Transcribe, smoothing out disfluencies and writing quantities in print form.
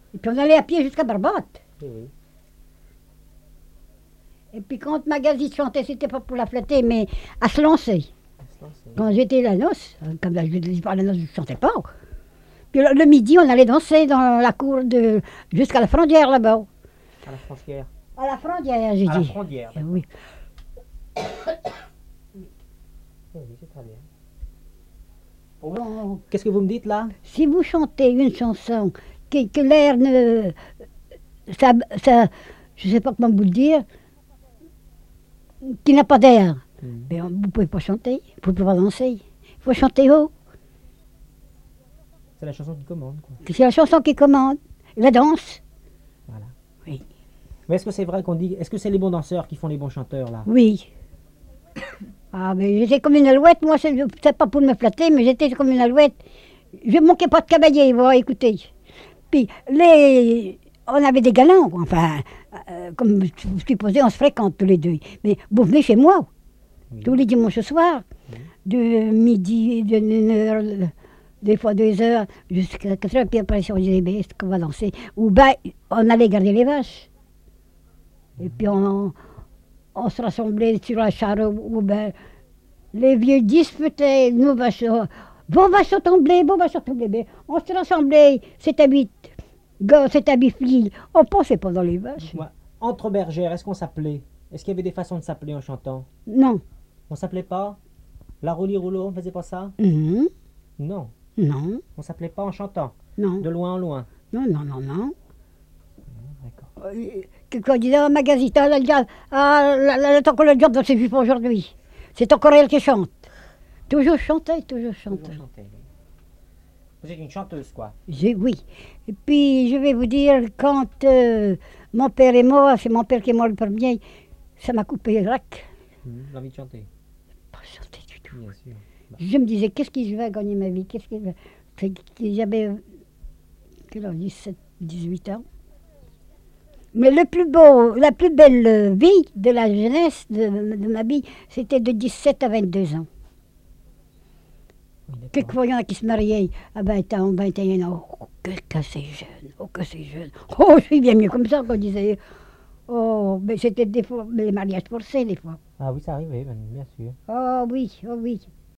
Et puis on allait à pied jusqu'à Barbate. Oui, oui. Et puis quand Magazine chantait, c'était pas pour la flatter, mais à se lancer. L'instant, c'est- Quand j'étais la noce, comme je dis pas la noce, je ne chantais pas. Puis le midi, on allait danser dans la cour jusqu'à la frontière là-bas. À la frontière. À la frontière, j'ai À la dit. frontière. Eh oui. Oui, oui, c'est très bien. Bon, Qu'est-ce que vous me dites là? si vous chantez une chanson que l'air ne. Je ne sais pas comment vous le dire, qui n'a pas d'air, mais vous ne pouvez pas chanter, vous ne pouvez pas danser. Il faut chanter haut. C'est la chanson qui commande, quoi. C'est la chanson qui commande. La danse. Voilà. Oui. Mais est-ce que c'est vrai qu'on dit. Est-ce que c'est les bons danseurs qui font les bons chanteurs là? Oui. Ah, mais j'étais comme une alouette, moi, c'est pas pour me flatter, mais j'étais comme une alouette. Je manquais pas de cavalier, voilà, écoutez. Puis, on avait des galants, enfin, comme vous supposez, on se fréquente tous les deux. Mais vous venez chez moi, Oui. tous les dimanches soirs, de midi, de 1 heure, des fois 2 heures, jusqu'à 4 heures, puis après, si on disait, ben, est-ce qu'on va danser? Ou ben, on allait garder les vaches. Et puis, on se rassemblait sur la charrue, ou ben, les vieux disputaient, nos vaches, vos vaches sont tombées, vos vaches sont tombées. Ben, on se rassemblait, 7 à 8 gars, 7 à 8 filles, on pensait pas dans les vaches. Ouais. Entre bergères, est-ce qu'on s'appelait? Est-ce qu'il y avait des façons de s'appeler en chantant? Non. On s'appelait pas? La roulis rouleau, on faisait pas ça? Mhm. Non. Non, On s'appelait pas en chantant. non, De loin en loin. non, non, non, non. D'accord. Quand on disait à Magazita, elle dit, le temps qu'on le job, c'est juste pour aujourd'hui. C'est encore elle qui chante. Toujours chanter, toujours chanter. Toujours chanter. Vous êtes une chanteuse, quoi. Oui. Et puis, je vais vous dire, quand mon père est mort, c'est mon père qui est mort le premier, ça m'a coupé rac. L'envie de chanter. Pas chanter du tout. Bien sûr. Je me disais, qu'est-ce que je vais gagner ma vie? Qu'est-ce que j'avais quel âge, 17, 18 ans. Mais le plus beau, la plus belle vie de la jeunesse de ma vie, c'était de 17 à 22 ans. Oui, d'accord. Quelquefois, il y en a qui se mariaient à 20 ans, 21 ans. Oh, que c'est jeune, oh, que c'est jeune. Oh, je suis bien mieux comme ça, qu'on disait. Oh, mais c'était des fois, mais les mariages forcés, des fois. Ah oui, ça arrivait, bien sûr. Oh oui, oh oui.